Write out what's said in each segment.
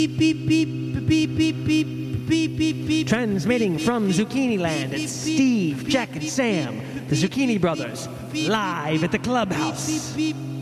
Transmitting from Zucchini Land, it's Steve, Jack, and Sam, the Zucchini Brothers, live at the clubhouse.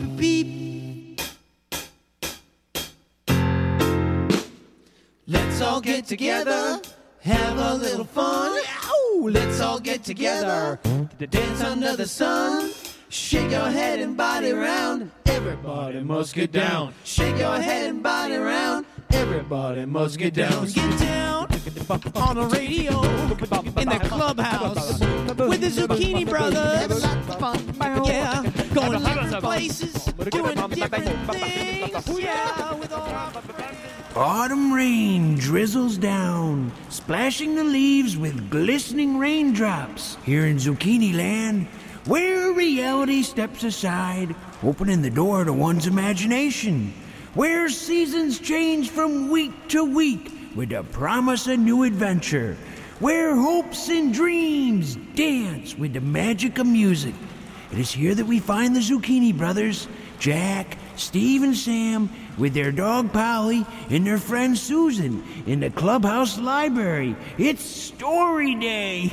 Let's all get together, have a little fun. Ow! Let's all get together to dance under the sun. Shake your head and body round. Everybody must get down. Shake your head and body round. Everybody must get down. Get down on the radio in the clubhouse with the Zucchini Brothers. Yeah, going different places, doing different things. Yeah, with all. Autumn rain drizzles down, splashing the leaves with glistening raindrops. Here in Zucchini Land, where reality steps aside, opening the door to one's imagination. Where seasons change from week to week with the promise of new adventure. Where hopes and dreams dance with the magic of music. It is here that we find the Zucchini Brothers, Jack, Steve, and Sam, with their dog Polly and their friend Susan in the clubhouse library. It's story day.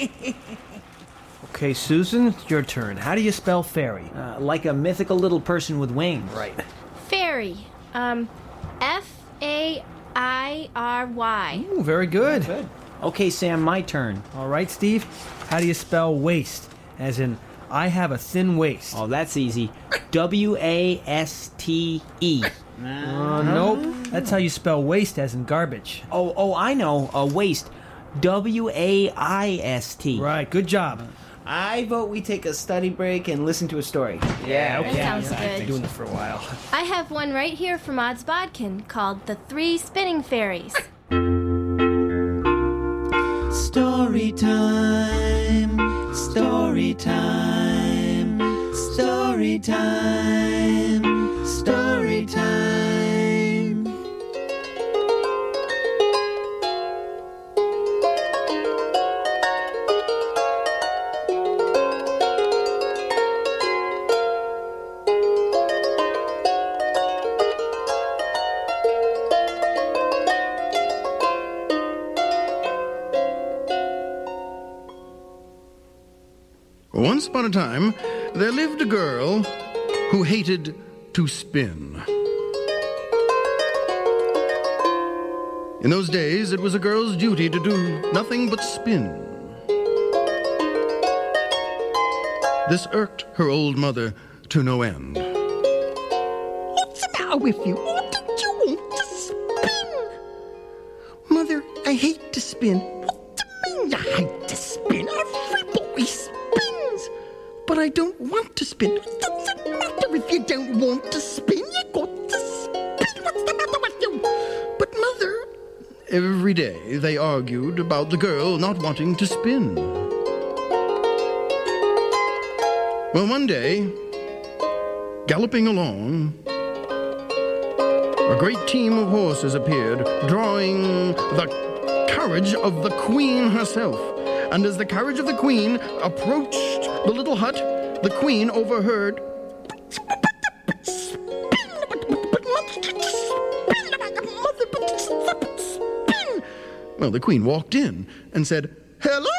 Okay, Susan, it's your turn. How do you spell fairy? Like a mythical little person with wings. Right. Fairy. F-A-I-R-Y. Ooh, very good. Good. Okay, Sam, my turn. All right, Steve, how do you spell waist? As in, I have a thin waist. Oh, that's easy. W-A-S-T-E. Nope. That's how you spell waste, as in garbage. Oh, I know. Waist. W-A-I-S-T. Right, good job. I vote we take a study break and listen to a story. Yeah, okay. That sounds I've been good. doing this for a while. I have one right here from Odds Bodkin called The Three Spinning Fairies. Story time, story time, story time, story time. Once upon a time, there lived a girl who hated to spin. In those days, it was a girl's duty to do nothing but spin. This irked her old mother to no end. What's the matter with you? What did you want to spin? Mother, I hate to spin. What do you mean you hate to spin? Everybody spins. But I don't want to spin. It doesn't matter if you don't want to spin. You got to spin. What's the matter with you? But Mother... Every day, they argued about the girl not wanting to spin. Well, one day, galloping along, a great team of horses appeared, drawing the carriage of the queen herself. And as the carriage of the queen approached the little hut, the queen overheard, Well, the queen walked in and said, "Hello!"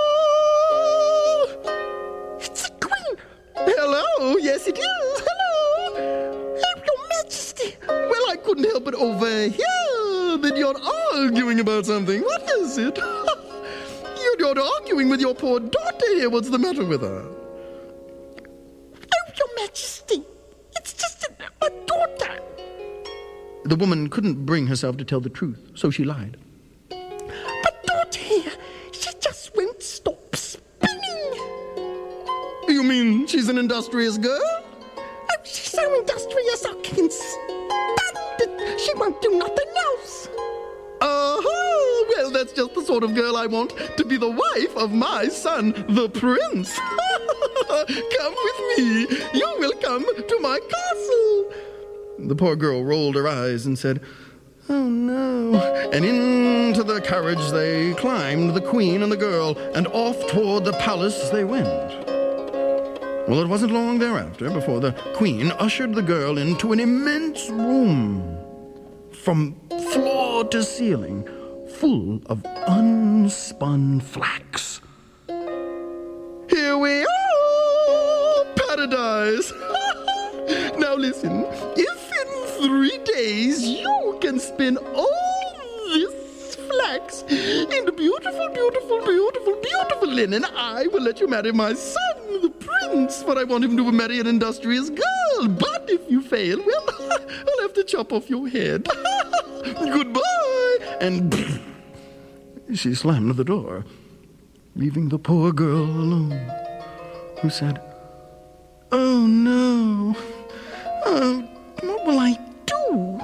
It's the Queen. "Hello, yes it is, hello!" Your Majesty. "Well, I couldn't help but overhear that you're arguing about something. What is it?" You're arguing with your poor daughter here. What's the matter with her?" Oh, Your Majesty. It's just a daughter. The woman couldn't bring herself to tell the truth, so she lied. But daughter here, she just won't stop spinning. "You mean she's an industrious girl?" Oh, she's so industrious I can stand it. She won't do nothing else. "Oh, well, that's just the sort of girl I want to be the wife of my son, the prince. Come with me. You will come to my castle." The poor girl rolled her eyes and said, "Oh, no." And into the carriage they climbed, the queen and the girl, and off toward the palace they went. Well, it wasn't long thereafter before the queen ushered the girl into an immense room from floor to ceiling, full of unspun flax. Here we are! Paradise! Now listen, if in 3 days you can spin all this flax into beautiful, beautiful, beautiful, beautiful linen, I will let you marry my son, the prince, for I want him to marry an industrious girl. But if you fail, well, I'll have to chop off your head. Goodbye! And she slammed the door, leaving the poor girl alone, who said, "Oh, no. What will I do?"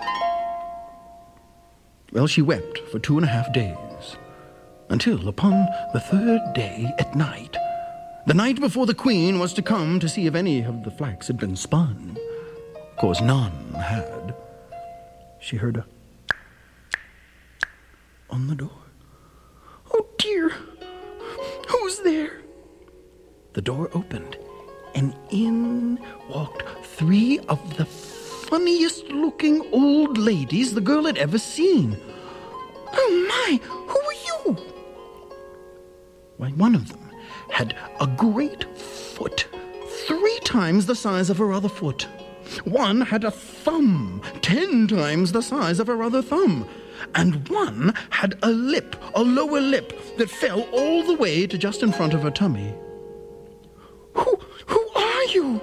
Well, she wept for 2.5 days, until upon the 3rd day at night, the night before the queen was to come to see if any of the flax had been spun. Of course, none had. She heard a on the door. "Oh, dear. Who's there?" The door opened, and in walked 3 of the funniest-looking old ladies the girl had ever seen. "Oh, my! Who are you?" Why, one of them had a great foot, 3 times the size of her other foot. One had a thumb, 10 times the size of her other thumb. And one had a lip, a lower lip, that fell all the way to just in front of her tummy. Who are you?"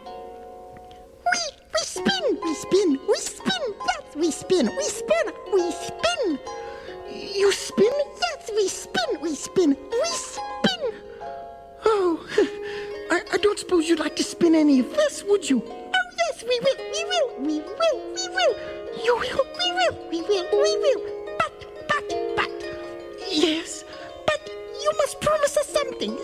We spin, we spin, we spin, yes, we spin, we spin, we spin. "You spin?" Yes, we spin, we spin, we spin. "Oh, I don't suppose you'd like to spin any of this, would you?" Oh, yes, we will, we will, we will, we will. "You will?" We will, we will, we will. But. "Yes." But you must promise us something.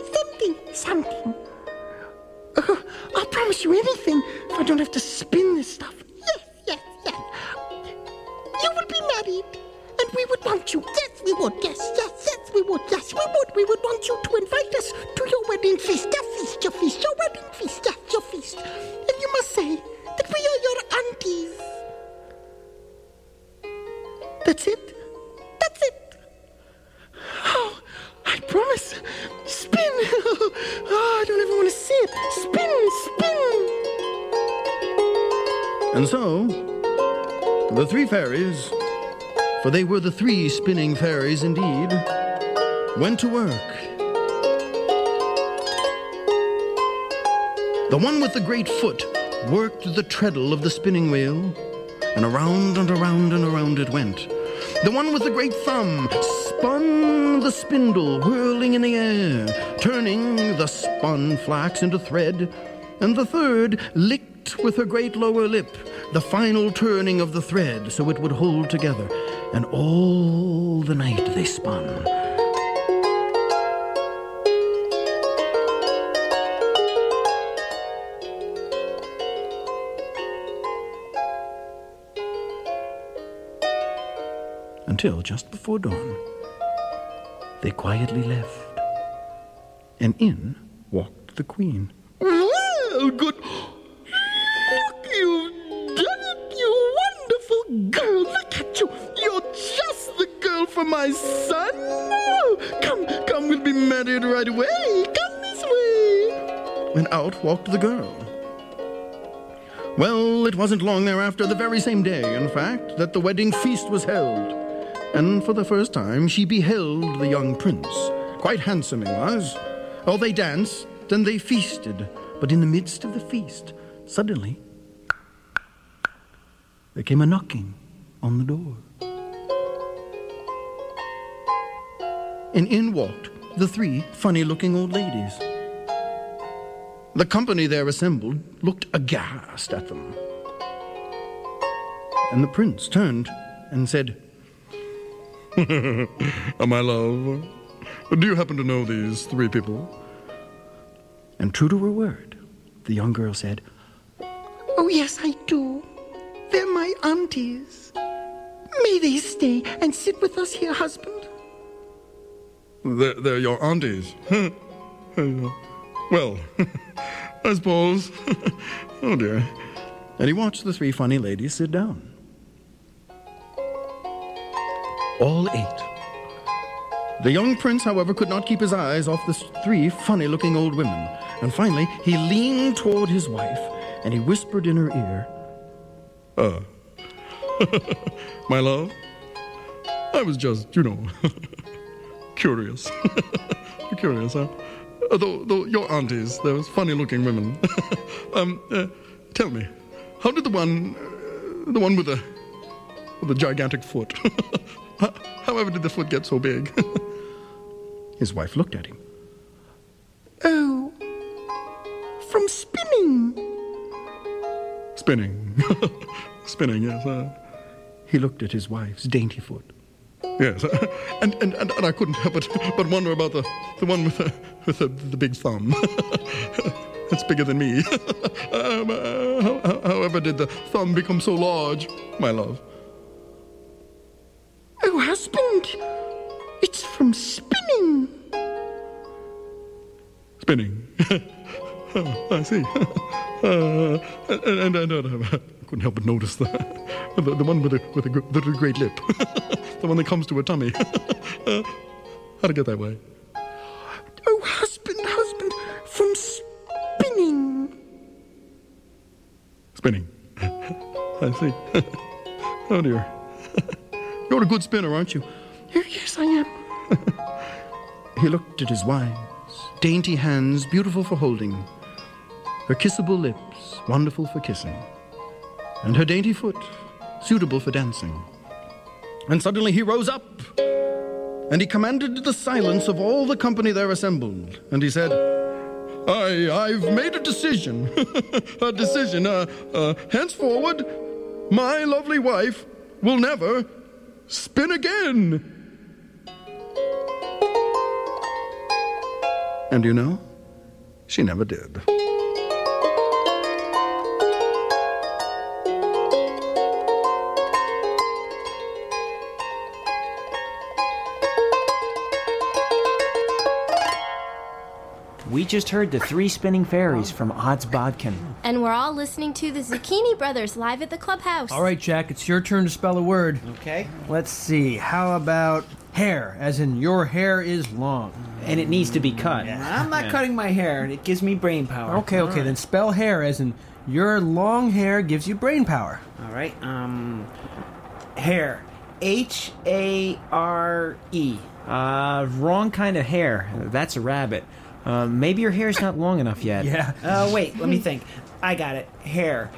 I'll promise you anything if I don't have to spin this stuff. Yes. You will be married, and we would want you. Yes, we would. Yes, we would. Yes, we would. We would want you to invite us to your wedding feast. Your wedding feast. Yes, your feast. And you must say that we are your aunties. That's it? Oh, I promise. Spin. Oh, I don't ever want to see it. Spin. And so, the 3 fairies, for they were the 3 spinning fairies indeed, went to work. The one with the great foot worked the treadle of the spinning wheel, and around and around and around it went. The one with the great thumb spun the spindle, whirling in the air, turning the spun flax into thread. And the third licked with her great lower lip the final turning of the thread so it would hold together. And all the night they spun. Until just before dawn, they quietly left, and in walked the queen. "Well, good. Look, you've done it, you wonderful girl. Look at you. You're just the girl for my son. Oh, come, we'll be married right away. Come this way." And out walked the girl. Well, it wasn't long thereafter, the very same day, in fact, that the wedding feast was held. And for the first time she beheld the young prince. Quite handsome he was. Oh, they danced and they feasted. But in the midst of the feast, suddenly, there came a knocking on the door. And in walked the 3 funny-looking old ladies. The company there assembled looked aghast at them. And the prince turned and said, "My love, do you happen to know these 3 people?" And true to her word, the young girl said, Oh, yes, I do. They're my aunties. May they stay and sit with us here, husband? They're your aunties? Well, I suppose. Oh, dear. And he watched the 3 funny ladies sit down. all ate. The young prince, however, could not keep his eyes off the 3 funny-looking old women, and finally he leaned toward his wife, and he whispered in her ear, my love, I was just, curious. Curious, huh? Though your aunties, those funny-looking women. Tell me, how did the one with the gigantic foot, however did the foot get so big? His wife looked at him. Oh, from spinning. Spinning. Spinning, yes. He looked at his wife's dainty foot. Yes, and I couldn't help but wonder about the one with the big thumb. It's bigger than me. However did the thumb become so large, my love? Oh, husband, it's from spinning. Spinning. Oh, I see. And I couldn't help but notice the one with the great lip. The one that comes to her tummy. How'd it get that way? Oh, husband, from spinning. Spinning. I see. Oh, dear. You're a good spinner, aren't you? Oh, yes, I am. He looked at his wife's dainty hands, beautiful for holding, her kissable lips, wonderful for kissing, and her dainty foot, suitable for dancing. And suddenly he rose up, and he commanded the silence of all the company there assembled, and he said, I've made a decision. A decision. Henceforward, my lovely wife will never spin again. And she never did. We just heard the 3 spinning fairies from Odds Bodkin. And we're all listening to the Zucchini Brothers live at the clubhouse. All right, Jack, it's your turn to spell a word. Okay. Let's see. How about hair, as in your hair is long? And it needs to be cut. I'm not cutting my hair. It gives me brain power. Okay, then spell hair, as in your long hair gives you brain power. All right. Hair. H-A-R-E. Wrong kind of hair. That's a rabbit. Maybe your hair's not long enough yet. Yeah. Wait, let me think. I got it. Hair.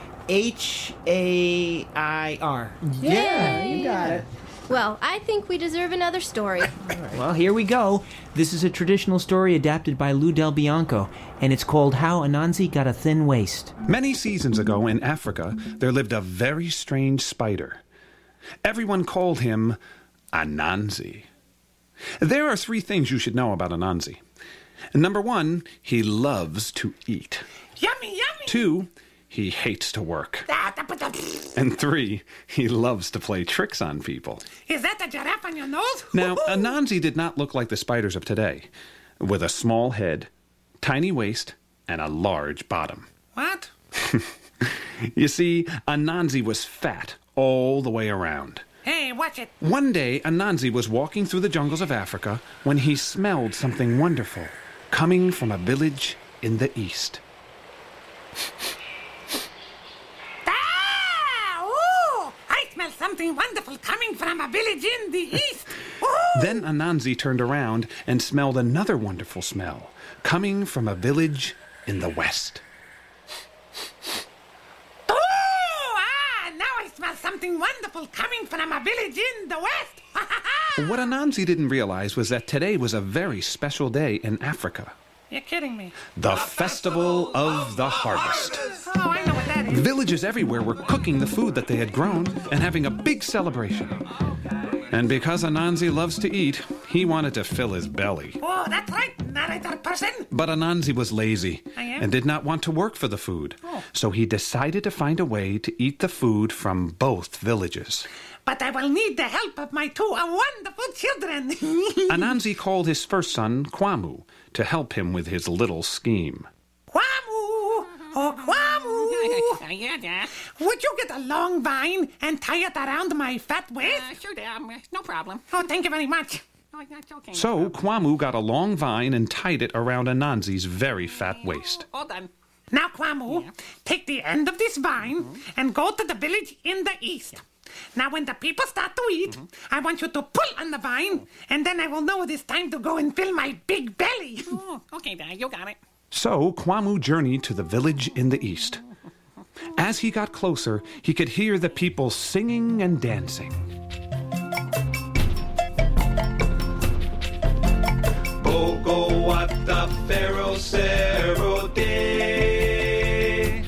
H-A-I-R. Yeah, you got it. Well, I think we deserve another story. Well, here we go. This is a traditional story adapted by Lou Del Bianco, and it's called How Anansi Got a Thin Waist. Many seasons ago in Africa, there lived a very strange spider. Everyone called him Anansi. There are 3 things you should know about Anansi. Number 1, he loves to eat. Yummy, yummy. 2, he hates to work. And 3, he loves to play tricks on people. Is that the giraffe on your nose? Now, Anansi did not look like the spiders of today, with a small head, tiny waist, and a large bottom. What? You see, Anansi was fat all the way around. Hey, watch it. One day, Anansi was walking through the jungles of Africa when he smelled something wonderful coming from a village in the east. I smell something wonderful coming from a village in the east. Ooh. Then Anansi turned around and smelled another wonderful smell coming from a village in the west. Now I smell something wonderful coming from a village in the west. What Anansi didn't realize was that today was a very special day in Africa. You're kidding me. The Festival of the Harvest. Oh, I know what that is. Villages everywhere were cooking the food that they had grown and having a big celebration. And because Anansi loves to eat, he wanted to fill his belly. Oh, that's right, narrator person. But Anansi was lazy and did not want to work for the food. So he decided to find a way to eat the food from both villages. But I will need the help of my 2 wonderful children. Anansi called his first son, Kwamu, to help him with his little scheme. Kwamu! Oh, Kwamu! Yeah. Would you get a long vine and tie it around my fat waist? Sure, no problem. Oh, thank you very much. Oh, that's okay. So Kwamu got a long vine and tied it around Anansi's very fat waist. All done. Now, Kwamu, take the end of this vine and go to the village in the east. Now, when the people start to eat, I want you to pull on the vine, and then I will know it is time to go and fill my big belly. Oh, okay, Dad, you got it. So Kwamu journeyed to the village in the east. As he got closer, he could hear the people singing and dancing. Bogo what the Pharaoh Cerro de.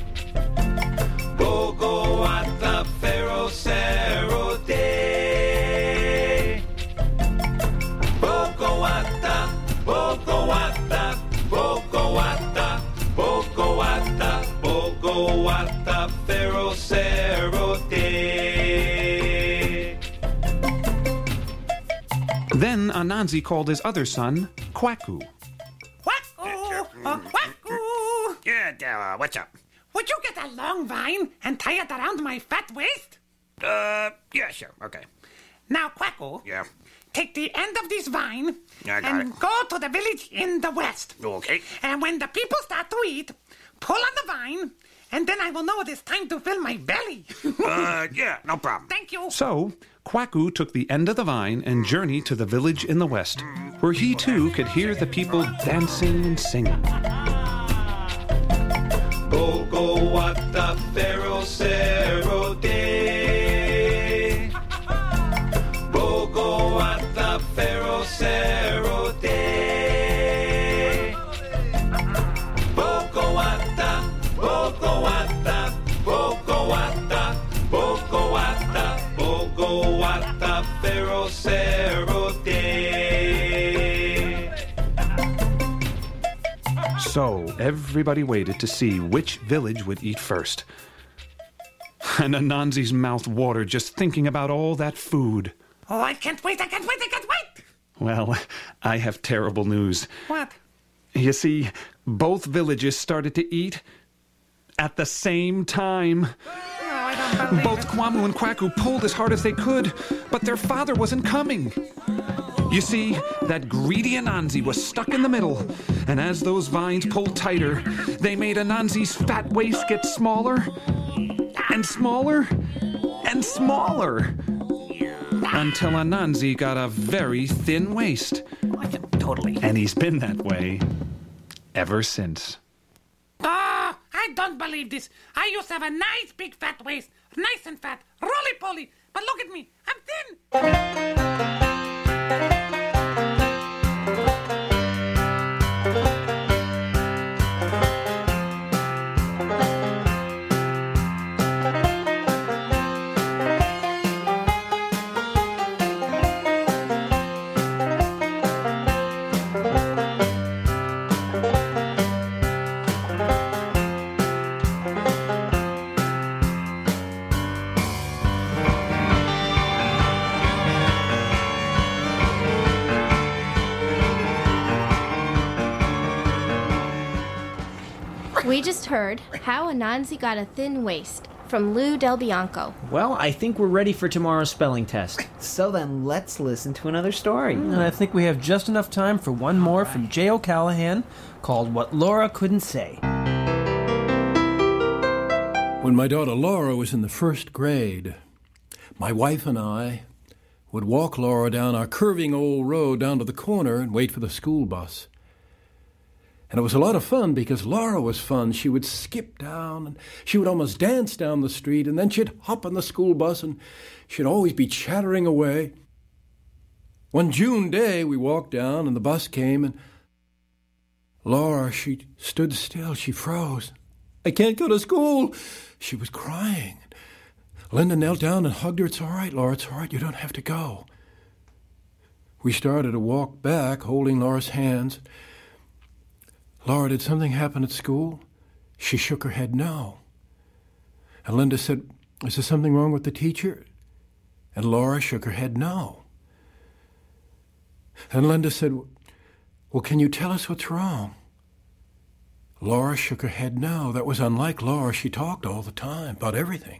Bogo what the Pharaoh Cerro de. Bogo what the, Bogo what the, Bogo what the, Bogo what the, Bogo what the Pharaoh Cerro de. Then Anansi called his other son, Kwaku. Kwaku! Kwaku! Yeah, what's up? Would you get a long vine and tie it around my fat waist? Yeah, sure, okay. Now, Kwaku, Yeah. take the end of this vine I got and it. go to the village in the west. Okay. And when the people start to eat, pull on the vine, and then I will know it is time to fill my belly. Yeah, no problem. Thank you. So Kwaku took the end of the vine and journeyed to the village in the west, where he too could hear the people dancing and singing. Bogo what the Pharaoh Cerro de. Bogo what the Pharaoh Cerro de. Bogo what the, Bogo what the, Bogo what the, Bogo what the, Bogo what the Pharaoh Cerro de. So everybody waited to see which village would eat first. And Anansi's mouth watered just thinking about all that food. Oh, I can't wait. Well, I have terrible news. What? You see, both villages started to eat at the same time. Both Kwamu and Kwaku pulled as hard as they could, but their father wasn't coming. You see, that greedy Anansi was stuck in the middle, and as those vines pulled tighter, they made Anansi's fat waist get smaller, and smaller, and smaller, until Anansi got a very thin waist. Totally. And he's been that way ever since. Oh, I don't believe this. I used to have a nice big fat waist, nice and fat, roly-poly. But look at me, I'm thin. We just heard How Anansi Got a Thin Waist from Lou Del Bianco. Well, I think we're ready for tomorrow's spelling test. So then let's listen to another story. And I think we have just enough time for one more from J. O'Callahan called What Laura Couldn't Say. When my daughter Laura was in the first grade, my wife and I would walk Laura down our curving old road down to the corner and wait for the school bus. And it was a lot of fun because Laura was fun. She would skip down and she would almost dance down the street, and then she'd hop on the school bus and she'd always be chattering away. One June day we walked down and the bus came, and Laura, she stood still. She froze. I can't go to school. She was crying. Linda knelt down and hugged her. It's all right, Laura. It's all right. You don't have to go. We started to walk back, holding Laura's hands. Laura, did something happen at school? She shook her head no. And Linda said, is there something wrong with the teacher? And Laura shook her head no. And Linda said, well, can you tell us what's wrong? Laura shook her head no. That was unlike Laura. She talked all the time about everything.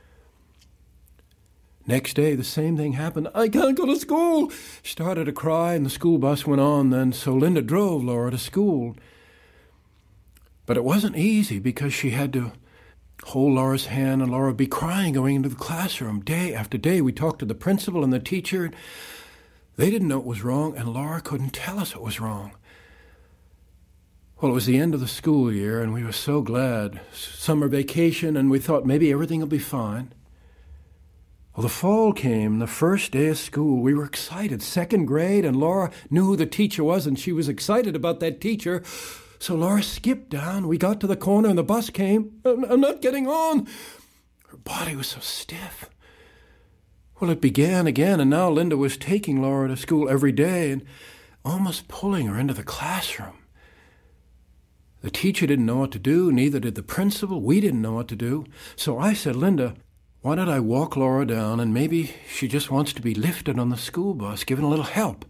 Next day, the same thing happened. I can't go to school. She started to cry, and the school bus went on then, so Linda drove Laura to school. But it wasn't easy because she had to hold Laura's hand, and Laura would be crying going into the classroom day after day. We talked to the principal and the teacher. They didn't know it was wrong, and Laura couldn't tell us it was wrong. Well, it was the end of the school year, and we were so glad. Summer vacation, and we thought maybe everything will be fine. Well, the fall came, the first day of school. We were excited, 2nd grade, and Laura knew who the teacher was, and she was excited about that teacher. So Laura skipped down. We got to the corner, and the bus came. I'm not getting on. Her body was so stiff. Well, it began again, and now Linda was taking Laura to school every day and almost pulling her into the classroom. The teacher didn't know what to do, neither did the principal. We didn't know what to do. So I said, Linda, why don't I walk Laura down, and maybe she just wants to be lifted on the school bus, given a little help.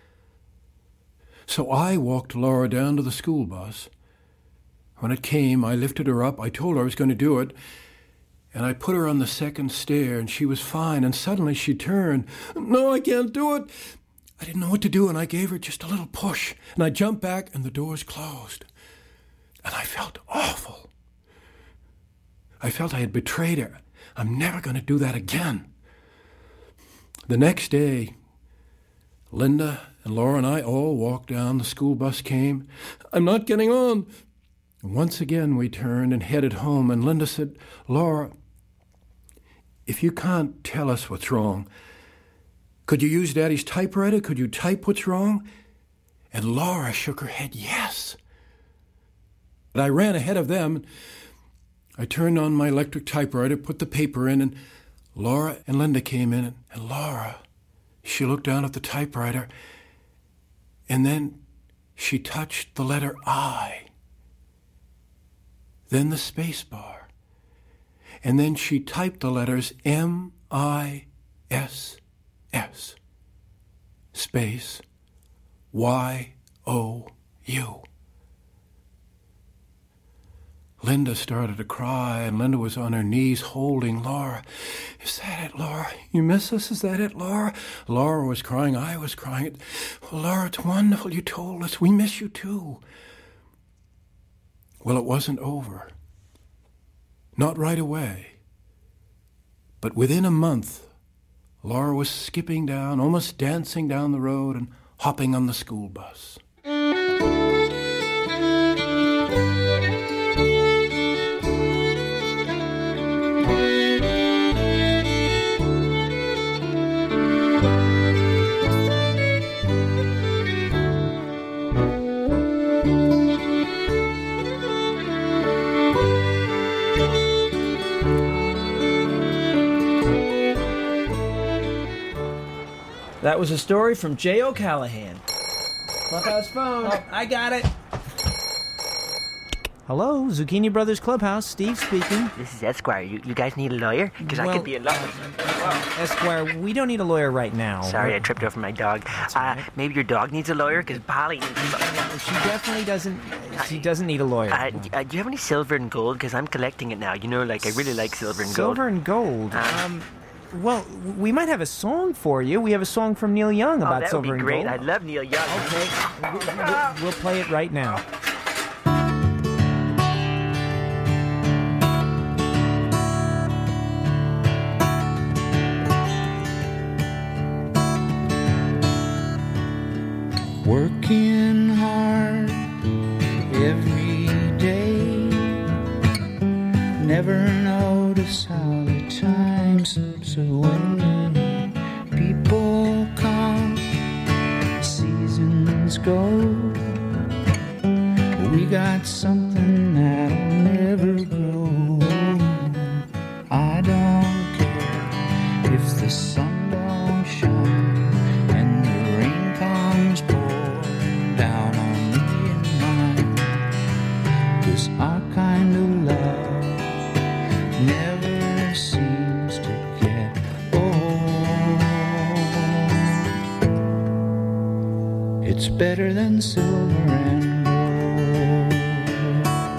So I walked Laura down to the school bus. When it came, I lifted her up. I told her I was going to do it, and I put her on the 2nd stair, and she was fine, and suddenly she turned. No, I can't do it. I didn't know what to do, and I gave her just a little push, and I jumped back, and the doors closed. And I felt awful. I felt I had betrayed her. I'm never going to do that again. The next day, Linda and Laura and I all walked down. The school bus came. I'm not getting on. And once again, we turned and headed home. And Linda said, Laura, if you can't tell us what's wrong, could you use Daddy's typewriter? Could you type what's wrong? And Laura shook her head, yes. But I ran ahead of them. I turned on my electric typewriter, put the paper in, and Laura and Linda came in. And Laura, she looked down at the typewriter, and then she touched the letter I, then the space bar, and then she typed the letters M-I-S-S, space Y-O-U. Linda started to cry, and Linda was on her knees holding Laura. Is that it, Laura? You miss us? Is that it, Laura? Laura was crying. I was crying. Well, Laura, it's wonderful you told us. We miss you too. Well, it wasn't over. Not right away. But within a month, Laura was skipping down, almost dancing down the road and hopping on the school bus. That was a story from J. O'Callahan. Clubhouse phone. Oh, I got it. Hello, Zucchini Brothers Clubhouse. Steve speaking. This is Esquire. You guys need a lawyer? Because I could be a lawyer. Esquire, we don't need a lawyer right now. Sorry, I tripped over my dog. Right. Maybe your dog needs a lawyer? Because Polly needs a lawyer. She definitely doesn't. She doesn't need a lawyer. Do you have any silver and gold? Because I'm collecting it now. You know, like I really like silver and gold. Silver and gold? Well, we might have a song for you. We have a song from Neil Young about silver and gold. That would be great. I love Neil Young. Okay, we'll play it right now. Working hard every day, never notice how the time slips away. People come, seasons go. We got something that'll never grow. I don't care if the sun don't shine and the rain comes pouring down on me and mine. 'Cause our kind of love never seems to get old. It's better than silver and gold.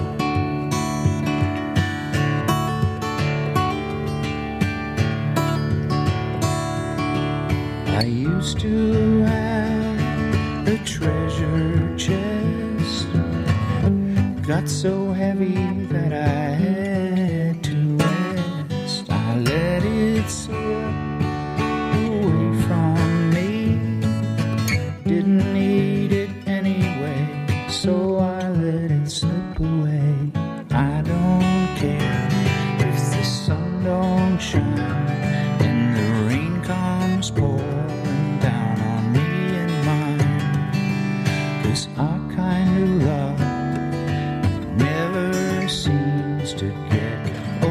used to have a treasure chest. Got so heavy that I had to rest. I let it slip away from me. Didn't need it anyway, so I let it slip away. I don't care if the sun don't shine and the rain comes pouring down on me and mine. 'Cause our kind of love never seems to get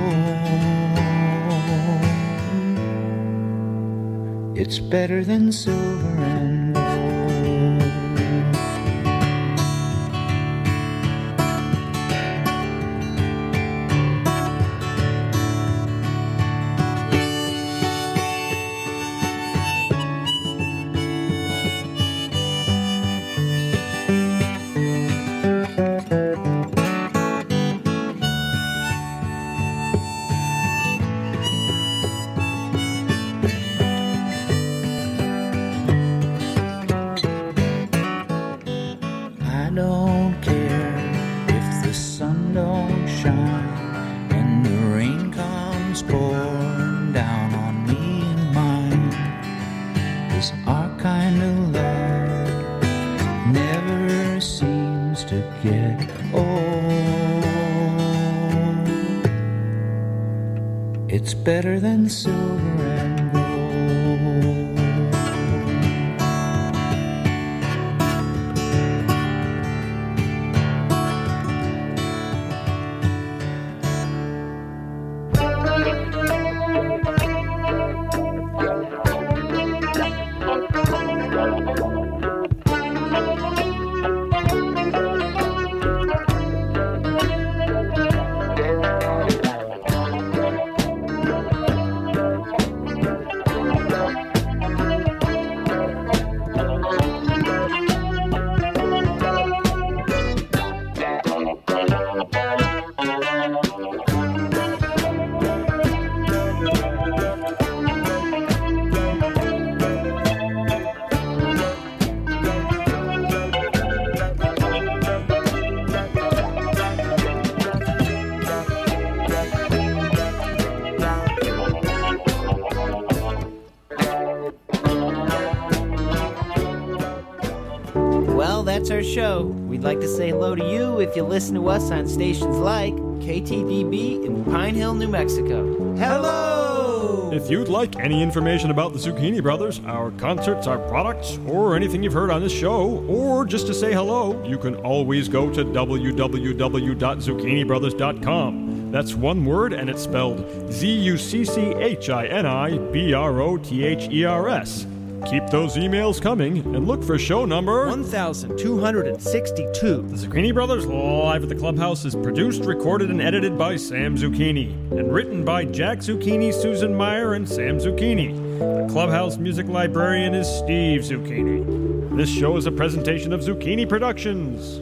old. It's better than silver and gold. I don't care if the sun don't shine and the rain comes pouring down on me and mine. 'Cause our kind of love never seems to get old. It's better than silver and gold. Well, that's our show. We'd like to say hello to you if you listen to us on stations like KTDB in Pine Hill, New Mexico. Hello! If you'd like any information about the Zucchini Brothers, our concerts, our products, or anything you've heard on this show, or just to say hello, you can always go to www.zucchinibrothers.com. That's one word, and it's spelled ZUCCHINIBROTHERS. Keep those emails coming and look for show number 1262. The Zucchini Brothers Live at the Clubhouse is produced, recorded, and edited by Sam Zucchini, and written by Jack Zucchini, Susan Meyer, and Sam Zucchini. The Clubhouse music librarian is Steve Zucchini. This show is a presentation of Zucchini Productions.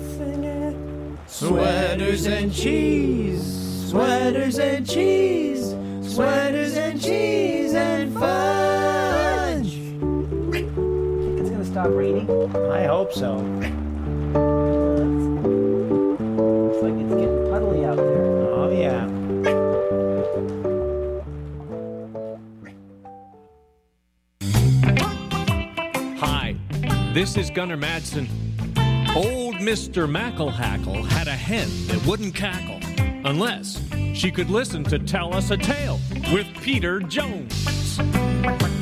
Sweaters and cheese, sweaters and cheese, sweaters and cheese and fudge. It's gonna stop raining? I hope so. Looks like it's getting puddly out there. Oh, yeah. Hi, this is Gunnar Madsen. Old Mr. Macklehackle had a hen that wouldn't cackle unless she could listen to Tell Us a Tale with Peter Jones.